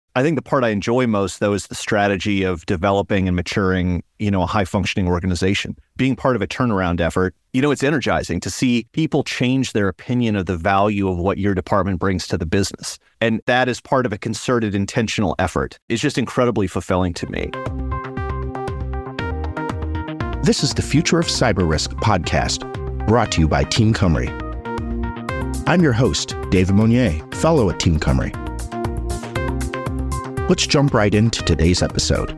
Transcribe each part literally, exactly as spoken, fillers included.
I think the part I enjoy most, though, is the strategy of developing and maturing, you know, a high-functioning organization. Being part of a turnaround effort, you know, it's energizing to see people change their opinion of the value of what your department brings to the business. And that is part of a concerted, intentional effort. It's just incredibly fulfilling to me. This is the Future of Cyber Risk podcast, brought to you by Team Cymru. I'm your host, David Monnier, fellow at Team Cymru. Let's jump right into today's episode.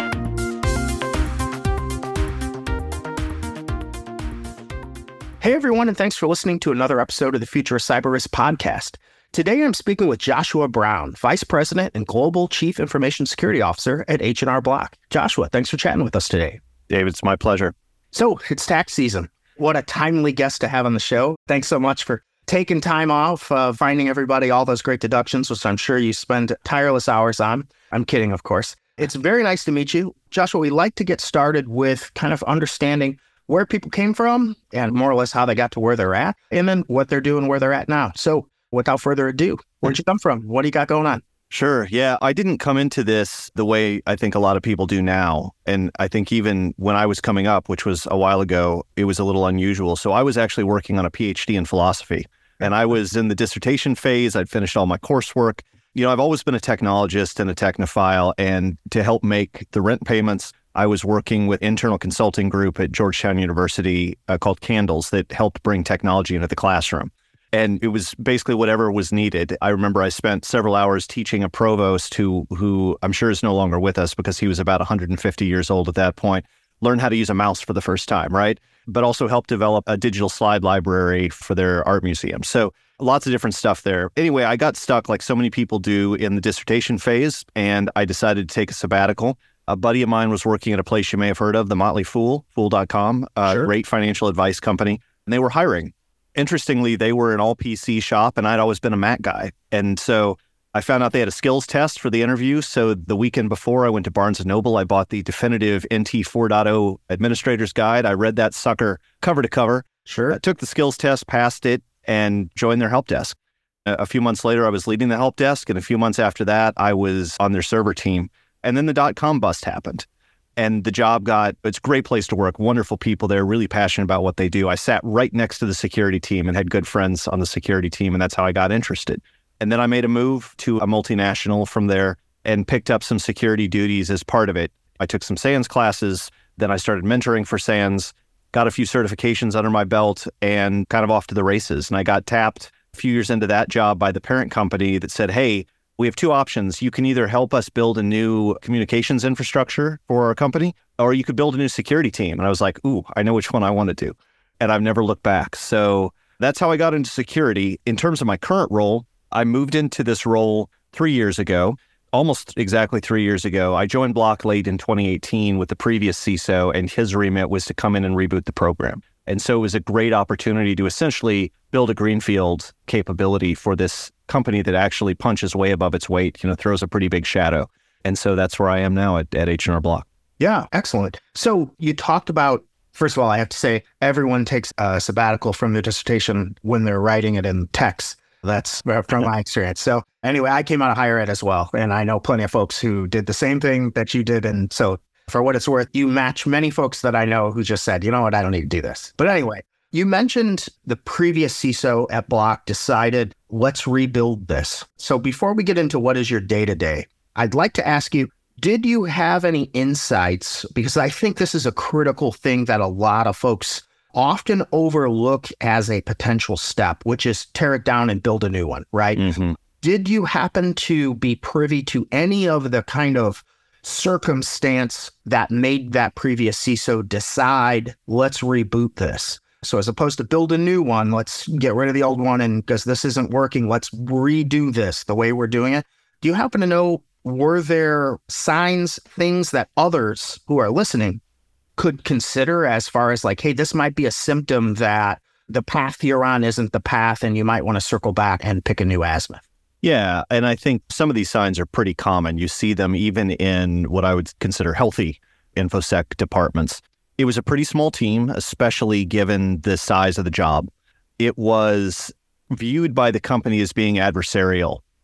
Hey everyone, and thanks for listening to another episode of the Future of Cyber Risk podcast. Today I'm speaking with Joshua Brown, Vice President and Global Chief Information Security Officer at H and R Block. Joshua, thanks for chatting with us today. David, it's my pleasure. So, it's tax season. What a timely guest to have on the show. Thanks so much for taking time off, uh, finding everybody all those great deductions, which I'm sure you spend tireless hours on. I'm kidding, of course. It's very nice to meet you. Joshua, we like to get started with kind of understanding where people came from and more or less how they got to where they're at, and then what they're doing where they're at now. So without further ado, where'd you come from? What do you got going on? Sure. Yeah, I didn't come into this the way I think a lot of people do now. And I think even when I was coming up, which was a while ago, it was a little unusual. So I was actually working on a P H D in philosophy. And I was in the dissertation phase. I'd finished all my coursework. You know, I've always been a technologist and a technophile. And to help make the rent payments, I was working with internal consulting group at Georgetown University uh, called Candles that helped bring technology into the classroom. And it was basically whatever was needed. I remember I spent several hours teaching a provost who, who I'm sure is no longer with us because he was about one hundred fifty years old at that point, learned how to use a mouse for the first time, right? But also helped develop a digital slide library for their art museum. So lots of different stuff there. Anyway, I got stuck like so many people do in the dissertation phase, and I decided to take a sabbatical. A buddy of mine was working at a place you may have heard of, the Motley Fool, fool dot com, a Sure. great financial advice company, and they were hiring. Interestingly, they were an all P C shop, and I'd always been a Mac guy. And so I found out they had a skills test for the interview. So the weekend before, I went to Barnes and Noble. I bought the definitive N T four point oh Administrator's Guide. I read that sucker cover to cover. Sure. I took the skills test, passed it, and joined their help desk. A, a few months later, I was leading the help desk. And a few months after that, I was on their server team. And then the dot-com bust happened. And the job got, it's a great place to work, wonderful people there, really passionate about what they do. I sat right next to the security team and had good friends on the security team, and that's how I got interested. And then I made a move to a multinational from there and picked up some security duties as part of it. I took some SANS classes, then I started mentoring for SANS, got a few certifications under my belt, and kind of off to the races. And I got tapped a few years into that job by the parent company that said, hey, we have two options. You can either help us build a new communications infrastructure for our company, or you could build a new security team. And I was like, ooh, I know which one I want to do. And I've never looked back. So that's how I got into security. In terms of my current role, I moved into this role three years ago, almost exactly three years ago. I joined Block late in twenty eighteen with the previous C I S O, and his remit was to come in and reboot the program. And so it was a great opportunity to essentially build a greenfield capability for this company that actually punches way above its weight, you know, throws a pretty big shadow. And so that's where I am now at, at H and R Block. Yeah, excellent. So you talked about, first of all, I have to say, everyone takes a sabbatical from their dissertation when they're writing it in text. That's from my experience. So anyway, I came out of higher ed as well. And I know plenty of folks who did the same thing that you did. And so for what it's worth, you match many folks that I know who just said, you know what, I don't need to do this. But anyway, you mentioned the previous C I S O at Block decided, let's rebuild this. So before we get into what is your day-to-day, I'd like to ask you, did you have any insights? Because I think this is a critical thing that a lot of folks often overlook as a potential step, which is tear it down and build a new one, right? Mm-hmm. Did you happen to be privy to any of the kind of circumstance that made that previous C I S O decide, let's reboot this? So as opposed to build a new one, let's get rid of the old one, and because this isn't working, let's redo this the way we're doing it. Do you happen to know, were there signs, things that others who are listening could consider as far as like, hey, this might be a symptom that the path you're on isn't the path and you might want to circle back and pick a new azimuth? Yeah, and I think some of these signs are pretty common. You see them even in what I would consider healthy InfoSec departments. It was a pretty small team, especially given the size of the job. It was viewed by the company as being adversarial.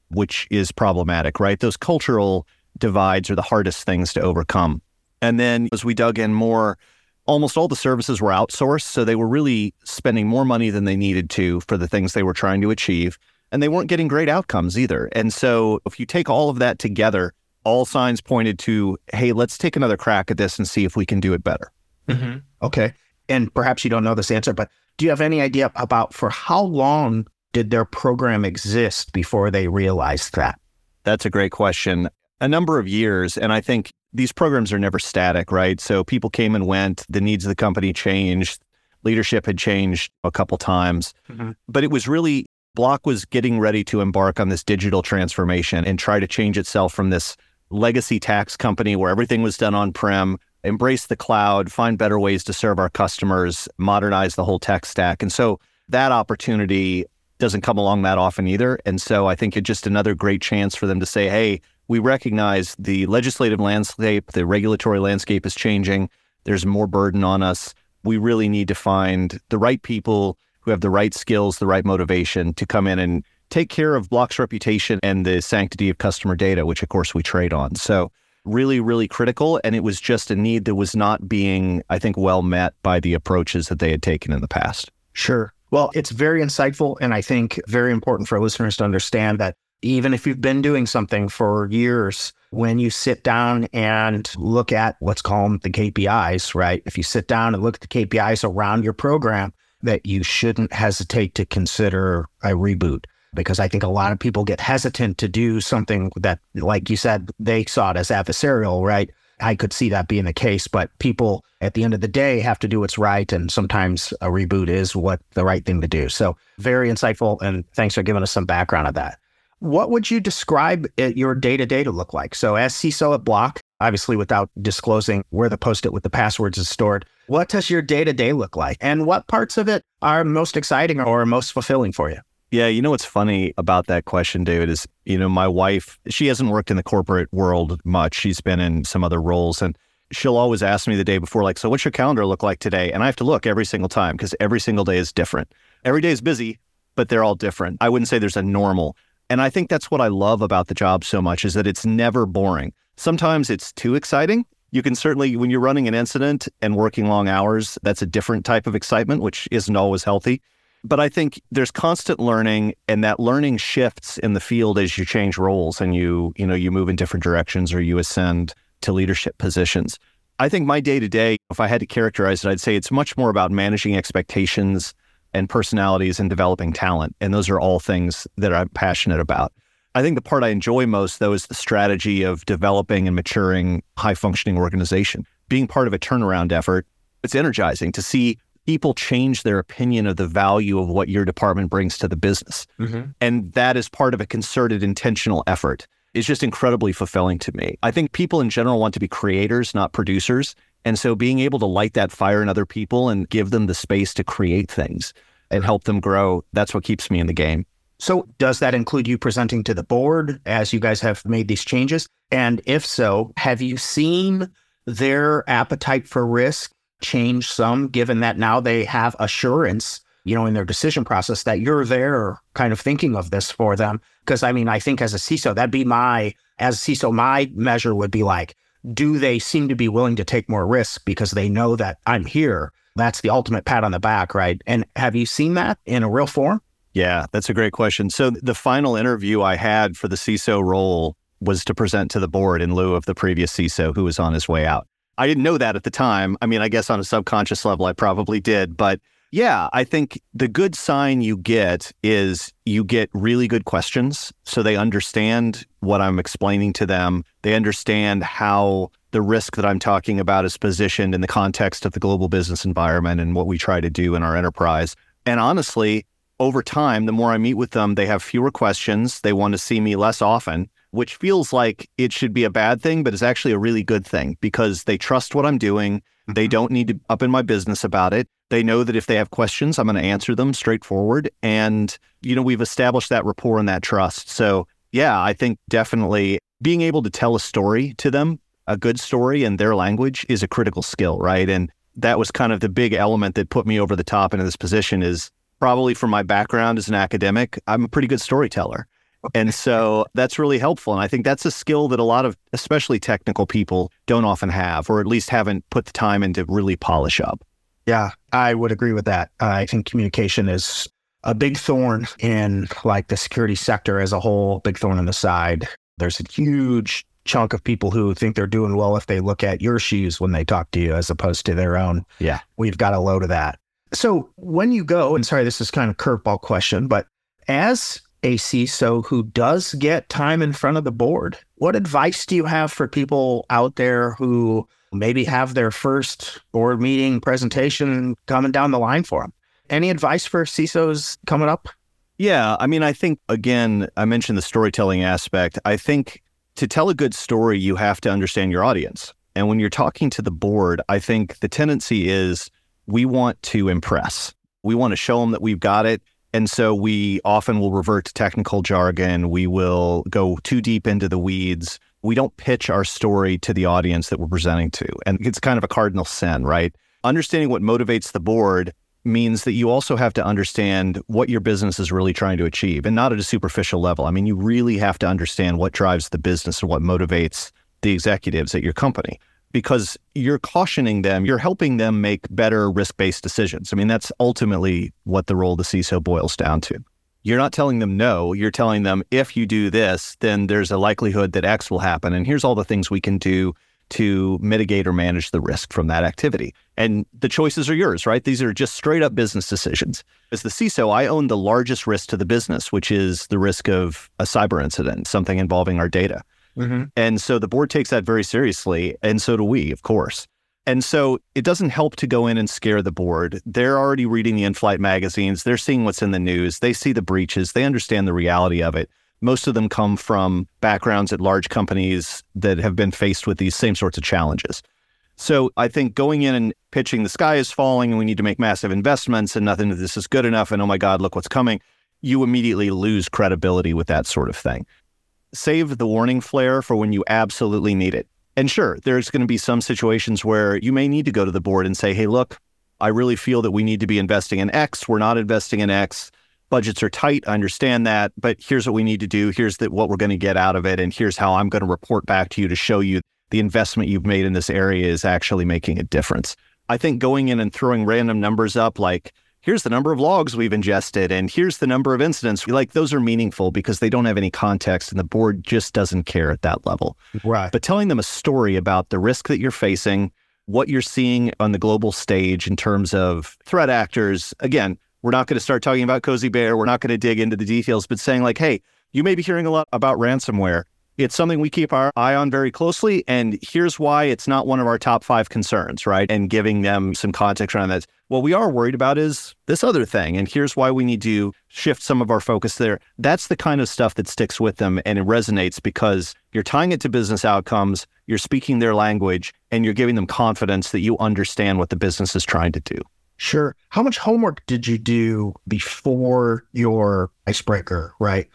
which is problematic, right? Those cultural divides are the hardest things to overcome. And then as we dug in more, almost all the services were outsourced. So they were really spending more money than they needed to for the things they were trying to achieve. And they weren't getting great outcomes either. And so if you take all of that together, all signs pointed to, hey, let's take another crack at this and see if we can do it better. Mm-hmm. Okay. And perhaps you don't know this answer, but do you have any idea about for how long did their program exist before they realized that? That's a great question. A number of years. And I think these programs are never static, right? So people came and went, the needs of the company changed, leadership had changed a couple times, mm-hmm. but it was really, Block was getting ready to embark on this digital transformation and try to change itself from this legacy tax company where everything was done on-prem, embrace the cloud, find better ways to serve our customers, modernize the whole tech stack. And so that opportunity doesn't come along that often either. And so I think it's just another great chance for them to say, hey, we recognize the legislative landscape, the regulatory landscape is changing. There's more burden on us. We really need to find the right people who have the right skills, the right motivation to come in and take care of Block's reputation and the sanctity of customer data, which of course we trade on. So really, really critical. And it was just a need that was not being, I think, well met by the approaches that they had taken in the past. Sure. Well, it's very insightful. And I think very important for listeners to understand that even if you've been doing something for years, when you sit down and look at, let's call them the K P Is, right? If you sit down and look at the K P Is around your program, that you shouldn't hesitate to consider a reboot. Because I think a lot of people get hesitant to do something that, like you said, they saw it as adversarial, right? I could see that being the case, but people at the end of the day have to do what's right. And sometimes a reboot is what the right thing to do. So very insightful. And thanks for giving us some background on that. What would you describe it, your day-to-day to look like? So as C I S O at Block, obviously without disclosing where the Post-it with the passwords is stored, what does your day-to-day look like? And what parts of it are most exciting or most fulfilling for you? Yeah, you know what's funny about that question, David, is, you know, my wife, she hasn't worked in the corporate world much. She's been in some other roles, and she'll always ask me the day before, like, so what's your calendar look like today? And I have to look every single time because every single day is different. Every day is busy, but they're all different. I wouldn't say there's a normal. And I think that's what I love about the job so much, is that it's never boring. Sometimes it's too exciting. You can certainly, when you're running an incident and working long hours, that's a different type of excitement, which isn't always healthy. But I think there's constant learning, and that learning shifts in the field as you change roles and you, you know, you move in different directions or you ascend to leadership positions. I think my day-to-day, if I had to characterize it, I'd say it's much more about managing expectations and personalities and developing talent. And those are all things that I'm passionate about. I think the part I enjoy most, though, is the strategy of developing and maturing high-functioning organization. Being part of a turnaround effort, it's energizing to see people change their opinion of the value of what your department brings to the business. Mm-hmm. And that is part of a concerted, intentional effort. It's just incredibly fulfilling to me. I think people in general want to be creators, not producers. And so being able to light that fire in other people and give them the space to create things and help them grow, that's what keeps me in the game. So does that include you presenting to the board as you guys have made these changes? And if so, have you seen their appetite for risk change some, given that now they have assurance, you know, in their decision process that you're there kind of thinking of this for them? Because I mean, I think as a C I S O, that'd be my, as a C I S O, my measure would be like, do they seem to be willing to take more risk because they know that I'm here? That's the ultimate pat on the back, right? And have you seen that in a real form? Yeah, that's a great question. So the final interview I had for the C I S O role was to present to the board in lieu of the previous C I S O who was on his way out. I didn't know that at the time. I mean, I guess on a subconscious level, I probably did. But yeah, I think the good sign you get is you get really good questions. So they understand what I'm explaining to them. They understand how the risk that I'm talking about is positioned in the context of the global business environment and what we try to do in our enterprise. And honestly, over time, the more I meet with them, they have fewer questions. They want to see me less often, which feels like it should be a bad thing, but it's actually a really good thing because they trust what I'm doing. They don't need to up in my business about it. They know that if they have questions, I'm going to answer them straightforward. And, you know, we've established that rapport and that trust. So yeah, I think definitely being able to tell a story to them, a good story in their language, is a critical skill, right? And that was kind of the big element that put me over the top into this position. Is probably from my background as an academic, I'm a pretty good storyteller. And so that's really helpful. And I think that's a skill that a lot of, especially technical people, don't often have, or at least haven't put the time in to really polish up. Yeah, I would agree with that. Uh, I think communication is a big thorn in like the security sector as a whole, big thorn in the side. There's a huge chunk of people who think they're doing well if they look at your shoes when they talk to you as opposed to their own. Yeah. We've got a load of that. So when you go, and sorry, this is kind of curveball question, but as a C I S O who does get time in front of the board, what advice do you have for people out there who maybe have their first board meeting presentation coming down the line for them? Any advice for C I S Os coming up? Yeah. I mean, I think, again, I mentioned the storytelling aspect. I think to tell a good story, you have to understand your audience. And when you're talking to the board, I think the tendency is we want to impress. We want to show them that we've got it. And so we often will revert to technical jargon. We will go too deep into the weeds. We don't pitch our story to the audience that we're presenting to. And it's kind of a cardinal sin, right? Understanding what motivates the board means that you also have to understand what your business is really trying to achieve, and not at a superficial level. I mean, you really have to understand what drives the business and what motivates the executives at your company, because you're cautioning them, you're helping them make better risk-based decisions. I mean, that's ultimately what the role of the C I S O boils down to. You're not telling them no, you're telling them if you do this, then there's a likelihood that X will happen. And here's all the things we can do to mitigate or manage the risk from that activity. And the choices are yours, right? These are just straight up business decisions. As the C I S O, I own the largest risk to the business, which is the risk of a cyber incident, something involving our data. Mm-hmm. And so the board takes that very seriously, and so do we, of course. And so it doesn't help to go in and scare the board. They're already reading the in-flight magazines. They're seeing what's in the news. They see the breaches. They understand the reality of it. Most of them come from backgrounds at large companies that have been faced with these same sorts of challenges. So I think going in and pitching the sky is falling and we need to make massive investments and nothing of this is good enough and oh my God, look what's coming, you immediately lose credibility with that sort of thing. Save the warning flare for when you absolutely need it. And sure, there's going to be some situations where you may need to go to the board and say, hey, look, I really feel that we need to be investing in X. We're not investing in X. Budgets are tight. I understand that, but here's what we need to do. Here's the, what we're going to get out of it. And here's how I'm going to report back to you to show you the investment you've made in this area is actually making a difference. I think going in and throwing random numbers up, like, here's the number of logs we've ingested, and here's the number of incidents, like those are meaningful because they don't have any context and the board just doesn't care at that level. Right. But telling them a story about the risk that you're facing, what you're seeing on the global stage in terms of threat actors, again, we're not going to start talking about Cozy Bear. We're not going to dig into the details, but saying like, hey, you may be hearing a lot about ransomware. It's something we keep our eye on very closely. And here's why it's not one of our top five concerns, right? And giving them some context around that. What we are worried about is this other thing. And here's why we need to shift some of our focus there. That's the kind of stuff that sticks with them and it resonates because you're tying it to business outcomes, you're speaking their language, and you're giving them confidence that you understand what the business is trying to do. Sure. How much homework did you do before your icebreaker, right?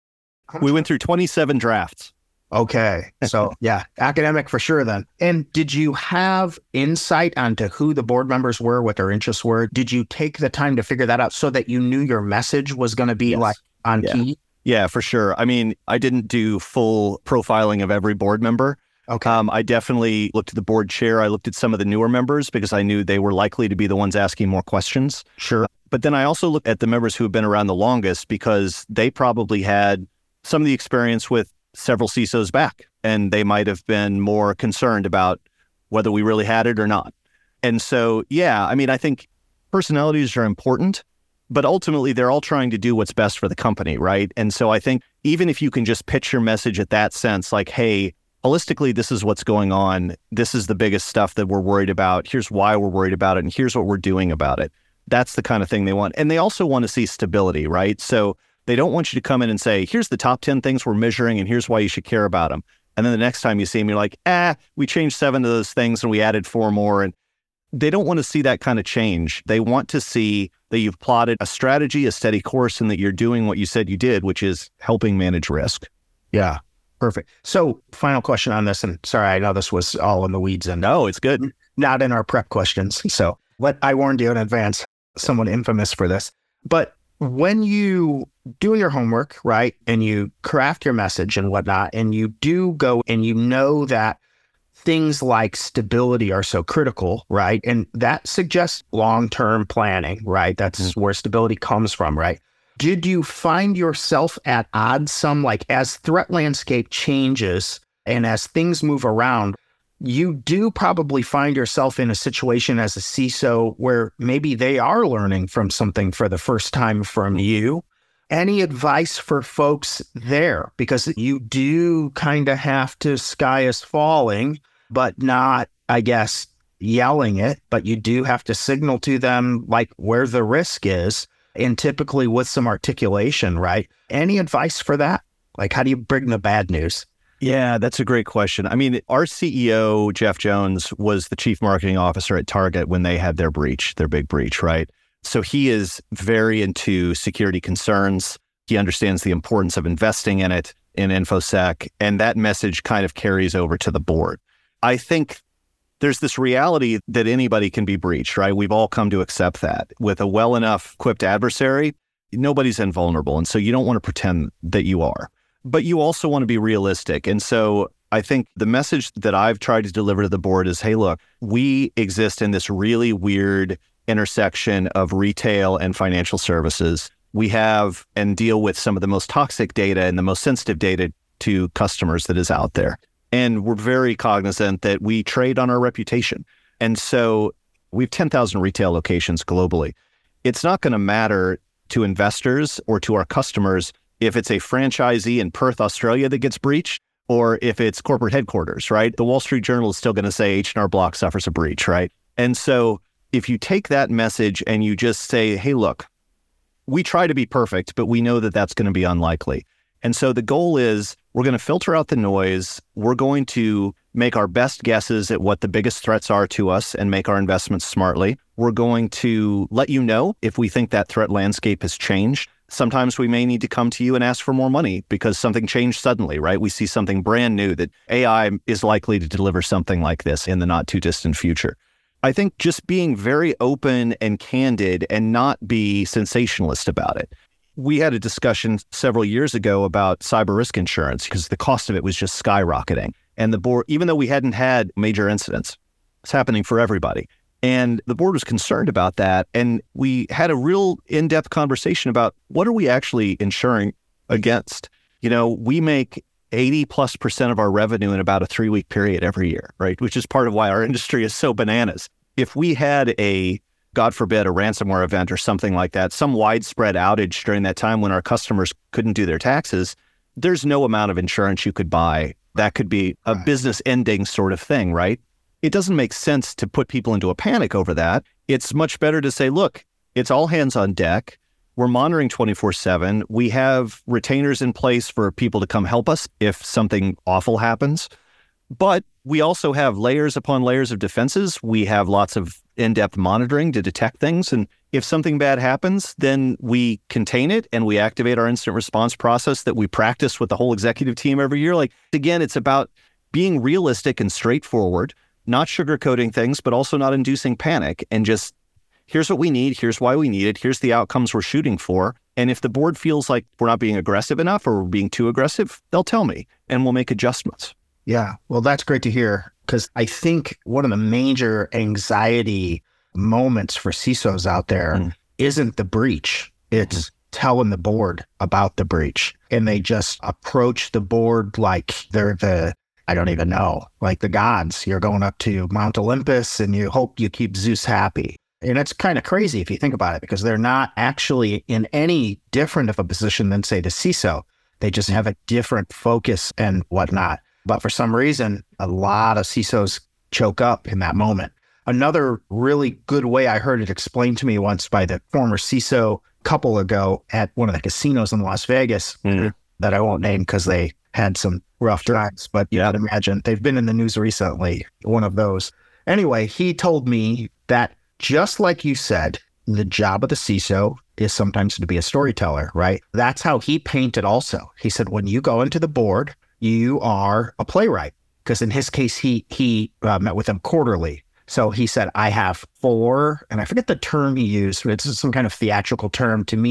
We went through twenty-seven drafts. Okay. So yeah, academic for sure then. And did you have insight onto who the board members were, what their interests were? Did you take the time to figure that out so that you knew your message was going to be yes. like on yeah. key? Yeah, for sure. I mean, I didn't do full profiling of every board member. Okay. Um, I definitely looked at the board chair. I looked at some of the newer members because I knew they were likely to be the ones asking more questions. Sure. But then I also looked at the members who have been around the longest because they probably had some of the experience with several C I S Os back, and they might have been more concerned about whether we really had it or not. And so, yeah, I mean, I think personalities are important, but ultimately they're all trying to do what's best for the company, right? And so I think even if you can just pitch your message at that sense, like, hey, holistically, this is what's going on. This is the biggest stuff that we're worried about. Here's why we're worried about it. And here's what we're doing about it. That's the kind of thing they want. And they also want to see stability, right? So they don't want you to come in and say, here's the top ten things we're measuring and here's why you should care about them. And then the next time you see them, you're like, ah, we changed seven of those things and we added four more. And they don't want to see that kind of change. They want to see that you've plotted a strategy, a steady course, and that you're doing what you said you did, which is helping manage risk. Yeah. Perfect. So final question on this, and sorry, I know this was all in the weeds and no, it's good. Not in our prep questions. So, but I warned you in advance, someone infamous for this. But when you do your homework, right, and you craft your message and whatnot, and you do go and you know that things like stability are so critical, right? And that suggests long-term planning, right? That's mm-hmm. where stability comes from, right? Did you find yourself at odds some, like as threat landscape changes and as things move around, you do probably find yourself in a situation as a C I S O where maybe they are learning from something for the first time from you. Any advice for folks there? Because you do kind of have to sky is falling, but not, I guess, yelling it, but you do have to signal to them like where the risk is, and typically with some articulation, right? Any advice for that? Like, how do you bring the bad news? Yeah, that's a great question. I mean, our C E O, Jeff Jones, was the chief marketing officer at Target when they had their breach, their big breach, right? So he is very into security concerns. He understands the importance of investing in it, in InfoSec, and that message kind of carries over to the board. I think there's this reality that anybody can be breached, right? We've all come to accept that. With a well enough equipped adversary, nobody's invulnerable. And so you don't want to pretend that you are. But you also want to be realistic. And so I think the message that I've tried to deliver to the board is, hey, look, we exist in this really weird intersection of retail and financial services. We have and deal with some of the most toxic data and the most sensitive data to customers that is out there. And we're very cognizant that we trade on our reputation. And so we have ten thousand retail locations globally. It's not going to matter to investors or to our customers if it's a franchisee in Perth, Australia that gets breached, or if it's corporate headquarters, right? The Wall Street Journal is still going to say H and R Block suffers a breach, right? And so if you take that message and you just say, hey, look, we try to be perfect, but we know that that's going to be unlikely. And so the goal is we're going to filter out the noise. We're going to make our best guesses at what the biggest threats are to us and make our investments smartly. We're going to let you know if we think that threat landscape has changed. Sometimes we may need to come to you and ask for more money because something changed suddenly, right? We see something brand new that A I is likely to deliver something like this in the not too distant future. I think just being very open and candid and not be sensationalist about it. We had a discussion several years ago about cyber risk insurance because the cost of it was just skyrocketing. And the board, even though we hadn't had major incidents, it's happening for everybody. And the board was concerned about that. And we had a real in-depth conversation about what are we actually insuring against? You know, we make eighty plus percent of our revenue in about a three week period every year, right? Which is part of why our industry is so bananas. If we had a, God forbid, a ransomware event or something like that, some widespread outage during that time when our customers couldn't do their taxes, there's no amount of insurance you could buy. That could be a right. business ending sort of thing, right? It doesn't make sense to put people into a panic over that. It's much better to say, look, it's all hands on deck. We're monitoring twenty-four seven. We have retainers in place for people to come help us if something awful happens. But we also have layers upon layers of defenses. We have lots of in-depth monitoring to detect things. And if something bad happens, then we contain it and we activate our incident response process that we practice with the whole executive team every year. Like, again, it's about being realistic and straightforward, not sugarcoating things, but also not inducing panic, and just here's what we need, here's why we need it, here's the outcomes we're shooting for. And if the board feels like we're not being aggressive enough or we're being too aggressive, they'll tell me and we'll make adjustments. Yeah, well, that's great to hear, because I think one of the major anxiety moments for C I S Os out there mm. isn't the breach. It's mm. telling the board about the breach. And they just approach the board like they're the, I don't even know, like the gods. You're going up to Mount Olympus and you hope you keep Zeus happy. And it's kind of crazy if you think about it, because they're not actually in any different of a position than, say, the C I S O. They just have a different focus and whatnot. But for some reason, a lot of C I S Os choke up in that moment. Another really good way I heard it explained to me once by the former C I S O a couple ago at one of the casinos in Las Vegas mm. that I won't name because they had some rough times, but you yeah. gotta imagine they've been in the news recently, one of those. Anyway, he told me that just like you said, the job of the C I S O is sometimes to be a storyteller, right? That's how he painted also. He said, when you go into the board, you are a playwright. Because in his case, he he uh, met with them quarterly. So he said, I have four, and I forget the term he used, but it's some kind of theatrical term to mean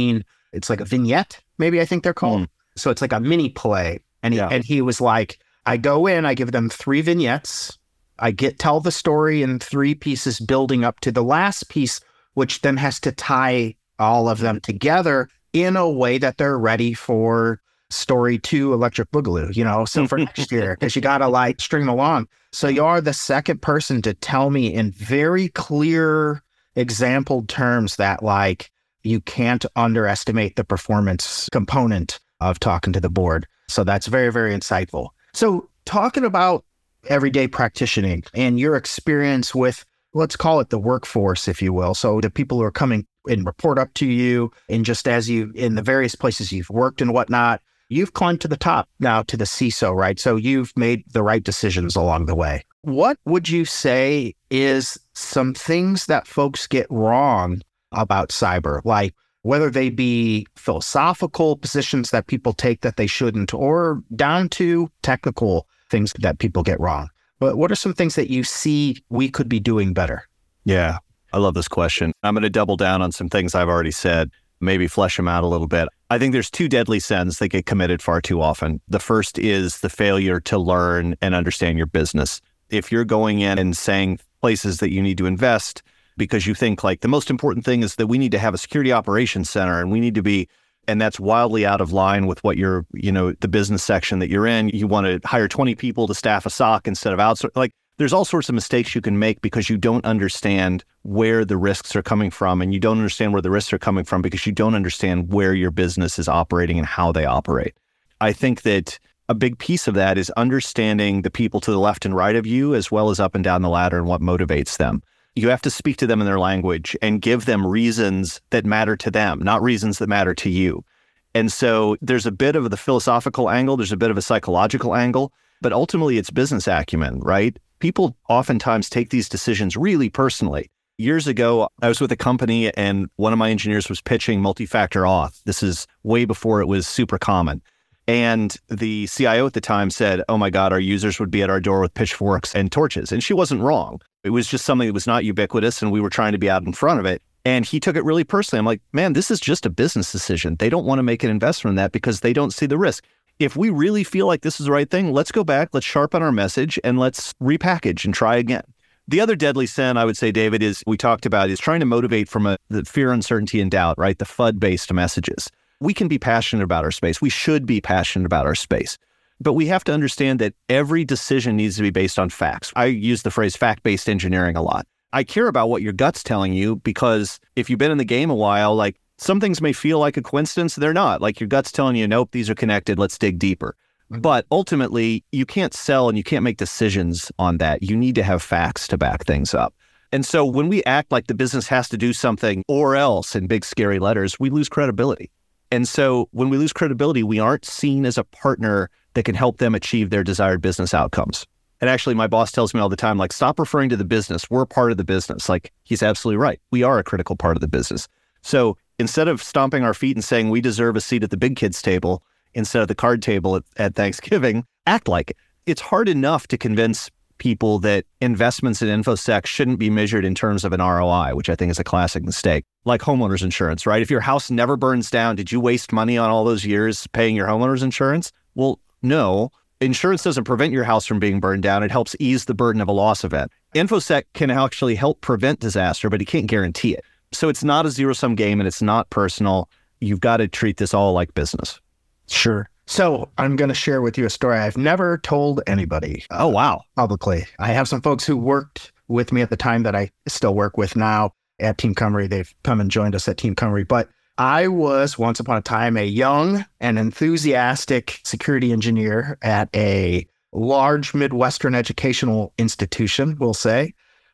it's like a vignette, maybe I think they're called. Mm. So it's like a mini play. And he, yeah. and he was like, I go in, I give them three vignettes. I get tell the story in three pieces building up to the last piece, which then has to tie all of them together in a way that they're ready for story two, Electric Boogaloo, you know, so for next year, because you got to like string them along. So you're the second person to tell me in very clear exampled terms that like you can't underestimate the performance component of talking to the board. So that's very, very insightful. So talking about everyday practicing and your experience with, let's call it the workforce, if you will. So the people who are coming and report up to you, and just as you, in the various places you've worked and whatnot, you've climbed to the top now to the C I S O, right? So you've made the right decisions along the way. What would you say is some things that folks get wrong about cyber? Like whether they be philosophical positions that people take that they shouldn't, or down to technical things that people get wrong. But what are some things that you see we could be doing better? Yeah, I love this question. I'm going to double down on some things I've already said, maybe flesh them out a little bit. I think there's two deadly sins that get committed far too often. The first is the failure to learn and understand your business. If you're going in and saying places that you need to invest because you think like the most important thing is that we need to have a security operations center and we need to be, and that's wildly out of line with what you're, you know, the business section that you're in. You want to hire twenty people to staff a S O C instead of outsource. Like there's all sorts of mistakes you can make because you don't understand where the risks are coming from, and you don't understand where the risks are coming from because you don't understand where your business is operating and how they operate. I think that a big piece of that is understanding the people to the left and right of you, as well as up and down the ladder, and what motivates them. You have to speak to them in their language and give them reasons that matter to them, not reasons that matter to you. And so there's a bit of the philosophical angle, there's a bit of a psychological angle, but ultimately it's business acumen, right? People oftentimes take these decisions really personally. Years ago, I was with a company and one of my engineers was pitching multi-factor auth. This is way before it was super common. And the C I O at the time said, oh my God, our users would be at our door with pitchforks and torches. And she wasn't wrong. It was just something that was not ubiquitous and we were trying to be out in front of it. And he took it really personally. I'm like, man, this is just a business decision. They don't want to make an investment in that because they don't see the risk. If we really feel like this is the right thing, let's go back, let's sharpen our message, and let's repackage and try again. The other deadly sin, I would say, David, is we talked about is trying to motivate from a, the fear, uncertainty, and doubt, right? The F U D-based messages. We can be passionate about our space. We should be passionate about our space. But we have to understand that every decision needs to be based on facts. I use the phrase fact-based engineering a lot. I care about what your gut's telling you because if you've been in the game a while, like some things may feel like a coincidence. They're not. Like your gut's telling you, nope, these are connected. Let's dig deeper. But ultimately, you can't sell and you can't make decisions on that. You need to have facts to back things up. And so when we act like the business has to do something or else in big scary letters, we lose credibility. And so when we lose credibility, we aren't seen as a partner that can help them achieve their desired business outcomes. And actually, my boss tells me all the time, like, stop referring to the business. We're part of the business. Like, he's absolutely right. We are a critical part of the business. So instead of stomping our feet and saying we deserve a seat at the big kids table instead of the card table at, at Thanksgiving, act like it. It's hard enough to convince people that investments in InfoSec shouldn't be measured in terms of an R O I, which I think is a classic mistake. Like homeowners insurance, right? If your house never burns down, did you waste money on all those years paying your homeowners insurance? Well, no. Insurance doesn't prevent your house from being burned down. It helps ease the burden of a loss event. InfoSec can actually help prevent disaster, but it can't guarantee it. So it's not a zero-sum game and it's not personal. You've got to treat this all like business. Sure. So I'm going to share with you a story I've never told anybody. Oh, wow. Publicly. I have some folks who worked with me at the time that I still work with now at Team Cymru. They've come and joined us at Team Cymru. But I was once upon a time a young and enthusiastic security engineer at a large Midwestern educational institution, we'll say.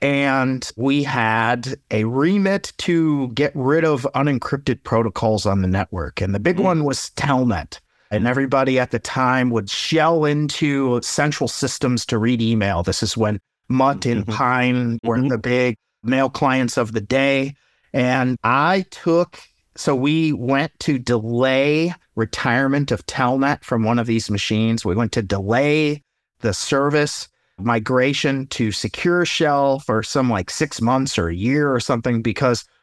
And we had a remit to get rid of unencrypted protocols on the network. And the big mm-hmm. one was Telnet. And everybody at the time would shell into central systems to read email. This is when Mutt mm-hmm. and Pine were mm-hmm. the big mail clients of the day. And I took, so we went to delay retirement of Telnet from one of these machines. We went to delay the service migration to Secure Shell for some like six months or a year or something because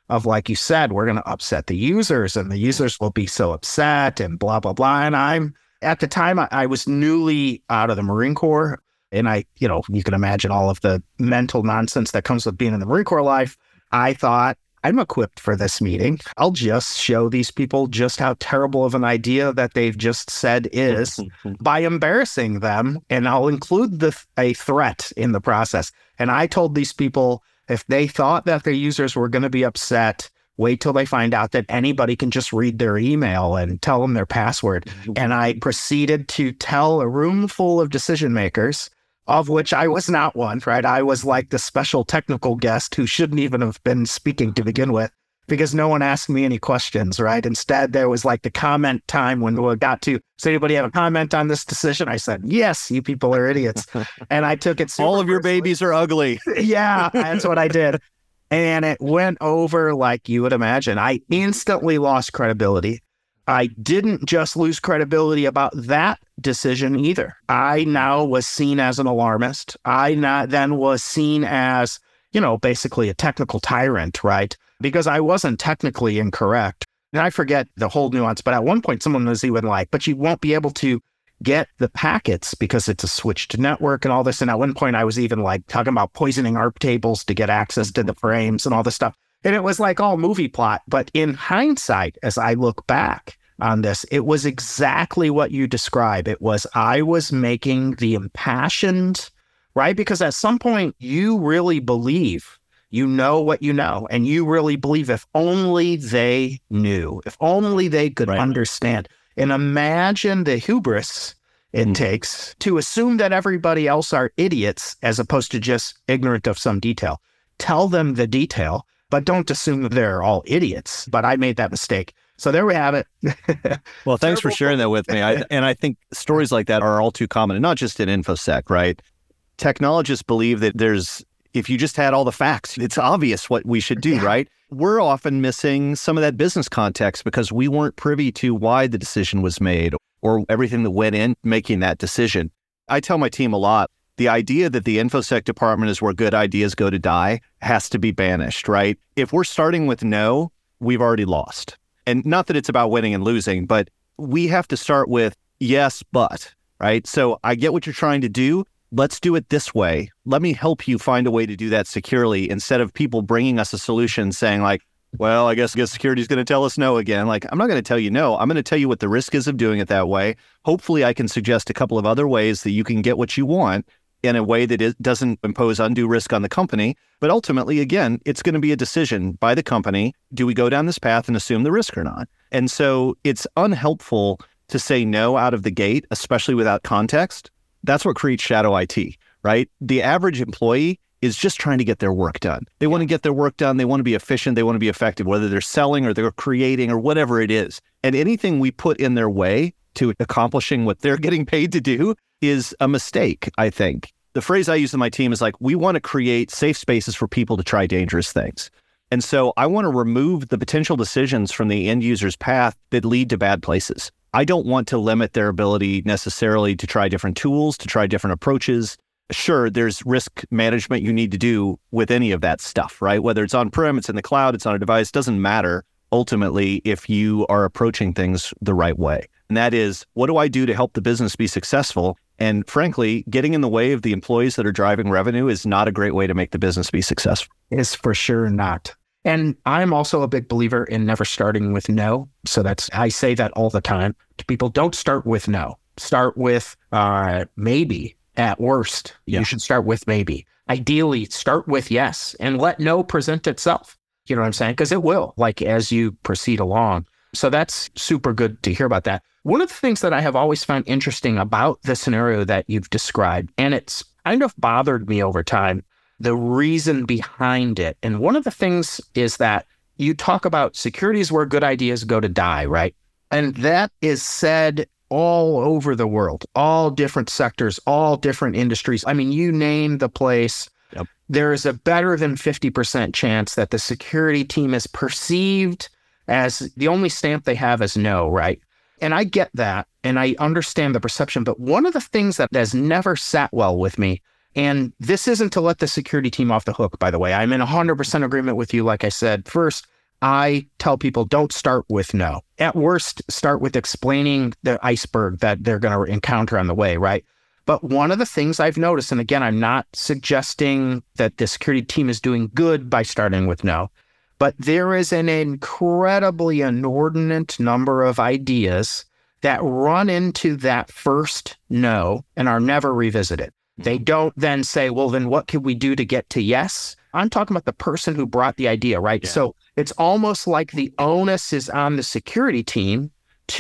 of, like you said, we're going to upset the users and the users will be so upset and blah, blah, blah. And I'm, at the time, I, I was newly out of the Marine Corps. And I, you know, you can imagine all of the mental nonsense that comes with being in the Marine Corps life. I thought, I'm equipped for this meeting. I'll just show these people just how terrible of an idea that they've just said is by embarrassing them. And I'll include the a threat in the process. And I told these people, if they thought that their users were going to be upset, wait till they find out that anybody can just read their email and tell them their password. And I proceeded to tell a room full of decision makers, of which I was not one, right? I was like the special technical guest who shouldn't even have been speaking to begin with, because no one asked me any questions, right? Instead, there was like the comment time when we got to, does anybody have a comment on this decision? I said, yes, you people are idiots. And I took it super All of your personally. babies are ugly. Yeah, that's what I did. And it went over like you would imagine. I instantly lost credibility. I didn't just lose credibility about that decision either. I now was seen as an alarmist. I not, then was seen as, you know, basically a technical tyrant, right? Because I wasn't technically incorrect. And I forget the whole nuance, but at one point someone was even like, but you won't be able to get the packets because it's a switched network and all this. And at one point I was even like talking about poisoning A R P tables to get access to the frames and all this stuff. And it was like all movie plot. But in hindsight, as I look back on this, it was exactly what you describe. It was, I was making the impassioned, right? Because at some point you really believe, you know what you know, and you really believe if only they knew, if only they could Right. understand. And imagine the hubris it mm. takes to assume that everybody else are idiots as opposed to just ignorant of some detail. Tell them the detail, but don't assume that they're all idiots. But I made that mistake. So there we have it. Well, thanks for sharing that with me. I, and I think stories like that are all too common, and not just in InfoSec, right? Technologists believe that there's, if you just had all the facts, it's obvious what we should do, yeah. right? We're often missing some of that business context because we weren't privy to why the decision was made or everything that went in making that decision. I tell my team a lot, the idea that the InfoSec department is where good ideas go to die has to be banished, right? If we're starting with no, we've already lost. And not that it's about winning and losing, but we have to start with yes, but, right? So I get what you're trying to do. Let's do it this way. Let me help you find a way to do that securely instead of people bringing us a solution saying like, well, I guess, I guess security is going to tell us no again. Like, I'm not going to tell you no. I'm going to tell you what the risk is of doing it that way. Hopefully I can suggest a couple of other ways that you can get what you want in a way that it doesn't impose undue risk on the company. But ultimately, again, it's going to be a decision by the company. Do we go down this path and assume the risk or not? And so it's unhelpful to say no out of the gate, especially without context. That's what creates shadow I T, right? The average employee is just trying to get their work done. They want to get their work done. They want to be efficient. They want to be effective, whether they're selling or they're creating or whatever it is. And anything we put in their way to accomplishing what they're getting paid to do is a mistake, I think. The phrase I use in my team is like, we want to create safe spaces for people to try dangerous things. And so I want to remove the potential decisions from the end user's path that lead to bad places. I don't want to limit their ability necessarily to try different tools, to try different approaches. Sure, there's risk management you need to do with any of that stuff, right? Whether it's on-prem, it's in the cloud, it's on a device, doesn't matter ultimately if you are approaching things the right way. And that is, what do I do to help the business be successful? And frankly, getting in the way of the employees that are driving revenue is not a great way to make the business be successful. Is for sure not. And I'm also a big believer in never starting with no. So that's, I say that all the time to people. Don't start with no. Start with uh, maybe at worst. Yeah. You should start with maybe. Ideally, start with yes and let no present itself. You know what I'm saying? Because it will, like as you proceed along. So that's super good to hear about that. One of the things that I have always found interesting about the scenario that you've described, and it's kind of bothered me over time, the reason behind it. And one of the things is that you talk about security is where good ideas go to die, right? And that is said all over the world, all different sectors, all different industries. I mean, you name the place. Yep. There is a better than fifty percent chance that the security team is perceived as the only stamp they have is no, right? And I get that, and I understand the perception, but one of the things that has never sat well with me, and this isn't to let the security team off the hook, by the way, I'm in one hundred percent agreement with you, like I said. First, I tell people don't start with no. At worst, start with explaining the iceberg that they're going to encounter on the way, right? But one of the things I've noticed, and again, I'm not suggesting that the security team is doing good by starting with no, but there is an incredibly inordinate number of ideas that run into that first no and are never revisited. They don't then say, well, then what can we do to get to yes? I'm talking about the person who brought the idea, right? Yeah. So it's almost like the onus is on the security team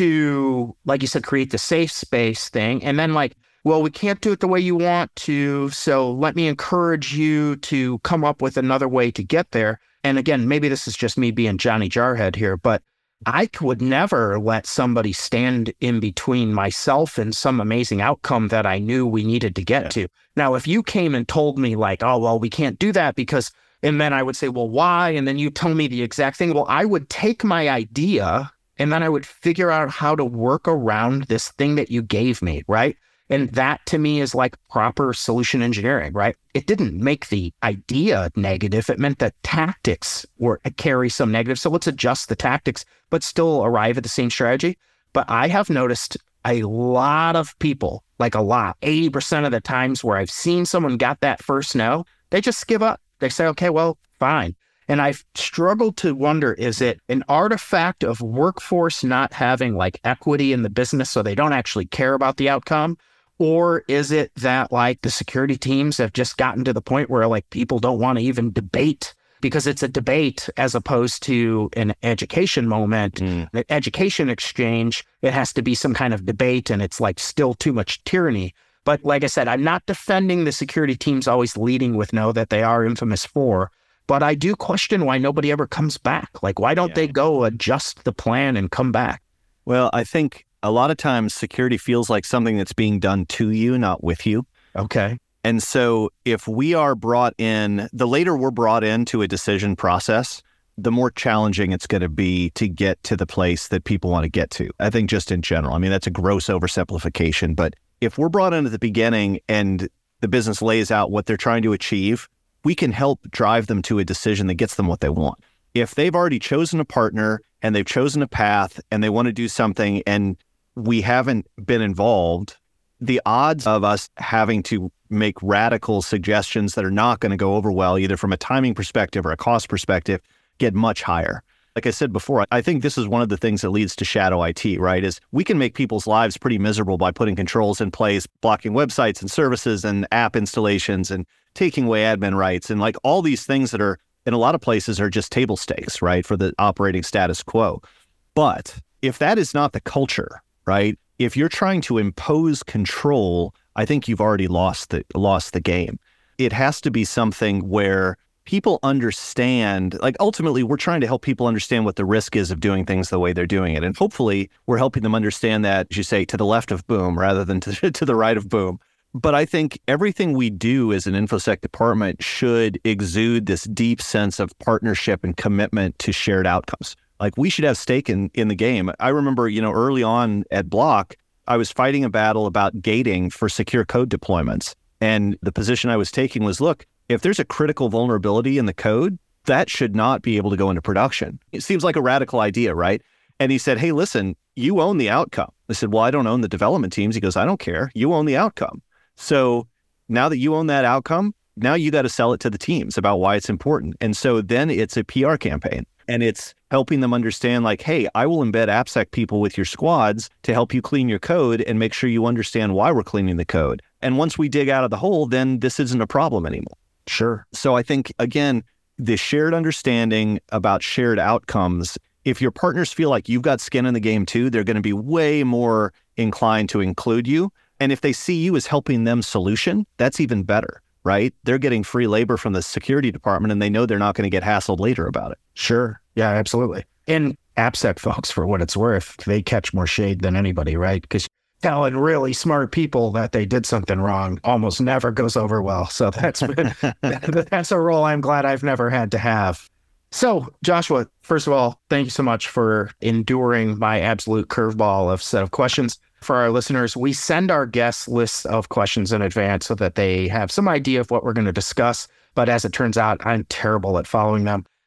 to, like you said, create the safe space thing. And then like, well, we can't do it the way you want to, so let me encourage you to come up with another way to get there. And again, maybe this is just me being Johnny Jarhead here, but I would never let somebody stand in between myself and some amazing outcome that I knew we needed to get yeah. to. Now, if you came and told me like, oh, well, we can't do that because, and then I would say, well, why? And then you tell me the exact thing. Well, I would take my idea and then I would figure out how to work around this thing that you gave me, right? And that to me is like proper solution engineering, right? It didn't make the idea negative. It meant that tactics were carry some negative. So let's adjust the tactics, but still arrive at the same strategy. But I have noticed a lot of people, like a lot, eighty percent of the times where I've seen someone got that first no, they just give up. They say, okay, well, fine. And I've struggled to wonder, is it an artifact of workforce not having like equity in the business so they don't actually care about the outcome? Or is it that like the security teams have just gotten to the point where like people don't want to even debate because it's a debate as opposed to an education moment, mm. an education exchange? It has to be some kind of debate and it's like still too much tyranny. But like I said, I'm not defending the security teams always leading with no that they are infamous for, but I do question why nobody ever comes back. Like, why don't yeah. they go adjust the plan and come back? Well, I think a lot of times security feels like something that's being done to you, not with you. Okay. And so if we are brought in, the later we're brought into a decision process, the more challenging it's going to be to get to the place that people want to get to. I think just in general. I mean, that's a gross oversimplification, but if we're brought in at the beginning and the business lays out what they're trying to achieve, we can help drive them to a decision that gets them what they want. If they've already chosen a partner and they've chosen a path and they want to do something and we haven't been involved, the odds of us having to make radical suggestions that are not going to go over well, either from a timing perspective or a cost perspective, get much higher. Like I said before, I think this is one of the things that leads to shadow I T, right? Is we can make people's lives pretty miserable by putting controls in place, blocking websites and services and app installations and taking away admin rights and like all these things that are in a lot of places are just table stakes, right? For the operating status quo. But if that is not the culture, right? If you're trying to impose control, I think you've already lost the lost the game. It has to be something where people understand, like ultimately we're trying to help people understand what the risk is of doing things the way they're doing it. And hopefully we're helping them understand that, as you say, to the left of boom rather than to, to the right of boom. But I think everything we do as an InfoSec department should exude this deep sense of partnership and commitment to shared outcomes. Like we should have stake in, in the game. I remember, you know, early on at Block, I was fighting a battle about gating for secure code deployments. And the position I was taking was, look, if there's a critical vulnerability in the code, that should not be able to go into production. It seems like a radical idea, right? And he said, hey, listen, you own the outcome. I said, well, I don't own the development teams. He goes, I don't care. You own the outcome. So now that you own that outcome, now you got to sell it to the teams about why it's important. And so then it's a P R campaign. And it's helping them understand like, hey, I will embed AppSec people with your squads to help you clean your code and make sure you understand why we're cleaning the code. And once we dig out of the hole, then this isn't a problem anymore. Sure. So I think, again, the shared understanding about shared outcomes, if your partners feel like you've got skin in the game too, they're going to be way more inclined to include you. And if they see you as helping them solution, that's even better. Right? They're getting free labor from the security department and they know they're not going to get hassled later about it. Sure. Yeah, absolutely. And AppSec folks, for what it's worth, they catch more shade than anybody, right? Because telling really smart people that they did something wrong almost never goes over well. So that's been, that's a role I'm glad I've never had to have. So Joshua, first of all, thank you so much for enduring my absolute curveball of set of questions. For our listeners, we send our guests lists of questions in advance so that they have some idea of what we're going to discuss. But as it turns out, I'm terrible at following them.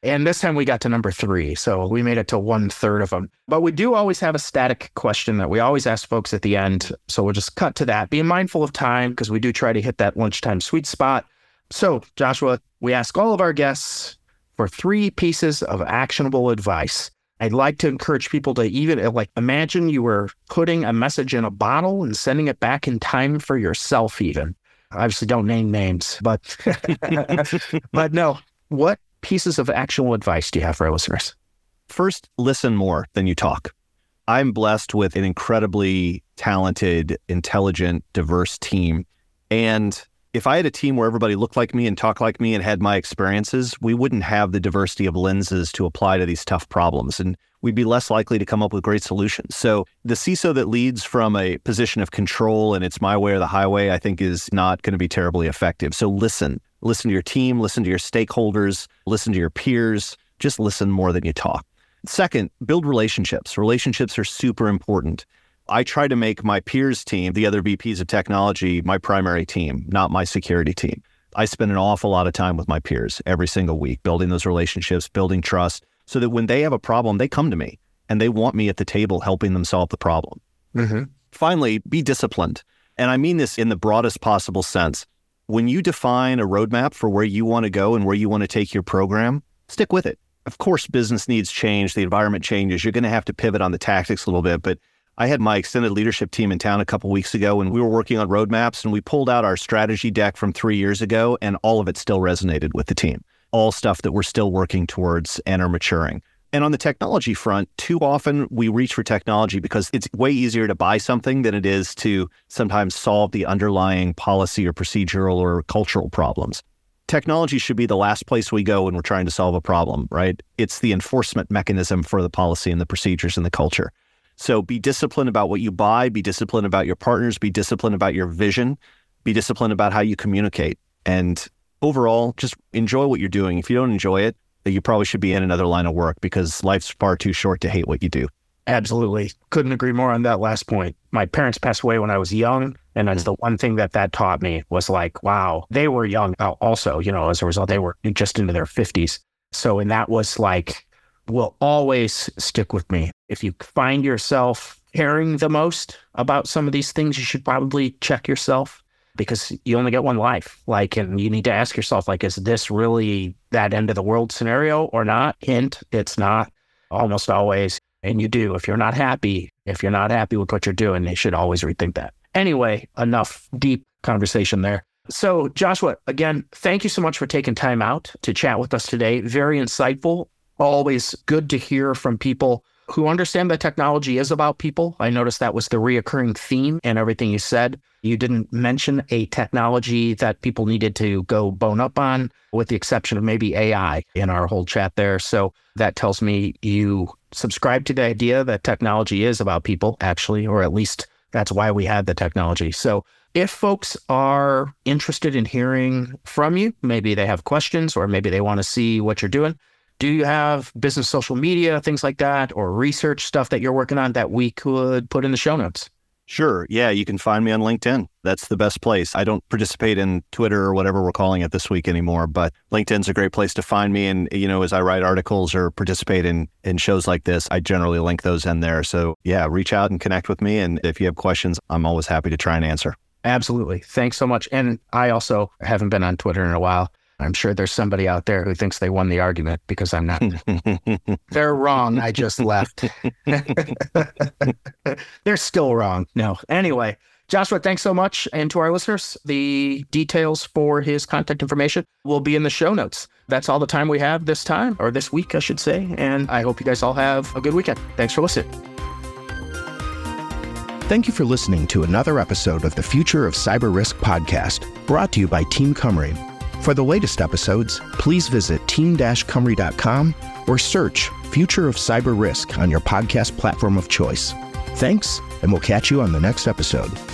And this time we got to number three. So we made it to one third of them. But we do always have a static question that we always ask folks at the end. So we'll just cut to that. Being mindful of time because we do try to hit that lunchtime sweet spot. So Joshua, we ask all of our guests for three pieces of actionable advice. I'd like to encourage people to even like imagine you were putting a message in a bottle and sending it back in time for yourself even. Obviously don't name names, but but no, what pieces of actionable advice do you have for our listeners? First, listen more than you talk. I'm blessed with an incredibly talented, intelligent, diverse team. And if I had a team where everybody looked like me and talked like me and had my experiences, we wouldn't have the diversity of lenses to apply to these tough problems. And we'd be less likely to come up with great solutions. So the C I S O that leads from a position of control and it's my way or the highway, I think is not going to be terribly effective. So listen. Listen to your team, listen to your stakeholders, listen to your peers, just listen more than you talk. Second, build relationships. Relationships are super important. I try to make my peers team, the other V Ps of technology, my primary team, not my security team. I spend an awful lot of time with my peers every single week, building those relationships, building trust, so that when they have a problem, they come to me and they want me at the table helping them solve the problem. Mm-hmm. Finally, be disciplined. And I mean this in the broadest possible sense. When you define a roadmap for where you want to go and where you want to take your program, stick with it. Of course, business needs change. The environment changes. You're going to have to pivot on the tactics a little bit. But I had my extended leadership team in town a couple of weeks ago, and we were working on roadmaps, and we pulled out our strategy deck from three years ago, and all of it still resonated with the team. All stuff that we're still working towards and are maturing. And on the technology front, too often we reach for technology because it's way easier to buy something than it is to sometimes solve the underlying policy or procedural or cultural problems. Technology should be the last place we go when we're trying to solve a problem, right? It's the enforcement mechanism for the policy and the procedures and the culture. So be disciplined about what you buy, be disciplined about your partners, be disciplined about your vision, be disciplined about how you communicate. And overall, just enjoy what you're doing. If you don't enjoy it, that you probably should be in another line of work because life's far too short to hate what you do. Absolutely. Couldn't agree more on that last point. My parents passed away when I was young. And that's the one thing that that taught me was like, wow, they were young also, you know, as a result, they were just into their fifties. So, and that was like, will always stick with me. If you find yourself caring the most about some of these things, you should probably check yourself. Because you only get one life, like, and you need to ask yourself, like, is this really that end of the world scenario or not? Hint, it's not almost always. And you do, if you're not happy, if you're not happy with what you're doing, you should always rethink that. Anyway, enough deep conversation there. So Joshua, again, thank you so much for taking time out to chat with us today. Very insightful. Always good to hear from people who understand that technology is about people. I noticed that was the reoccurring theme in everything you said. You didn't mention a technology that people needed to go bone up on, with the exception of maybe A I in our whole chat there. So that tells me you subscribe to the idea that technology is about people, actually, or at least that's why we had the technology. So if folks are interested in hearing from you, maybe they have questions or maybe they want to see what you're doing, do you have business social media, things like that, or research stuff that you're working on that we could put in the show notes? Sure. Yeah, you can find me on LinkedIn. That's the best place. I don't participate in Twitter or whatever we're calling it this week anymore, but LinkedIn's a great place to find me. And, you know, as I write articles or participate in, in shows like this, I generally link those in there. So yeah, reach out and connect with me. And if you have questions, I'm always happy to try and answer. Absolutely. Thanks so much. And I also haven't been on Twitter in a while. I'm sure there's somebody out there who thinks they won the argument because I'm not. They're wrong. I just left. They're still wrong. No. Anyway, Joshua, thanks so much. And to our listeners, the details for his contact information will be in the show notes. That's all the time we have this time, or this week, I should say. And I hope you guys all have a good weekend. Thanks for listening. Thank you for listening to another episode of the Future of Cyber Risk podcast, brought to you by Team Cymru. For the latest episodes, please visit team dash cymru dot com or search Future of Cyber Risk on your podcast platform of choice. Thanks, and we'll catch you on the next episode.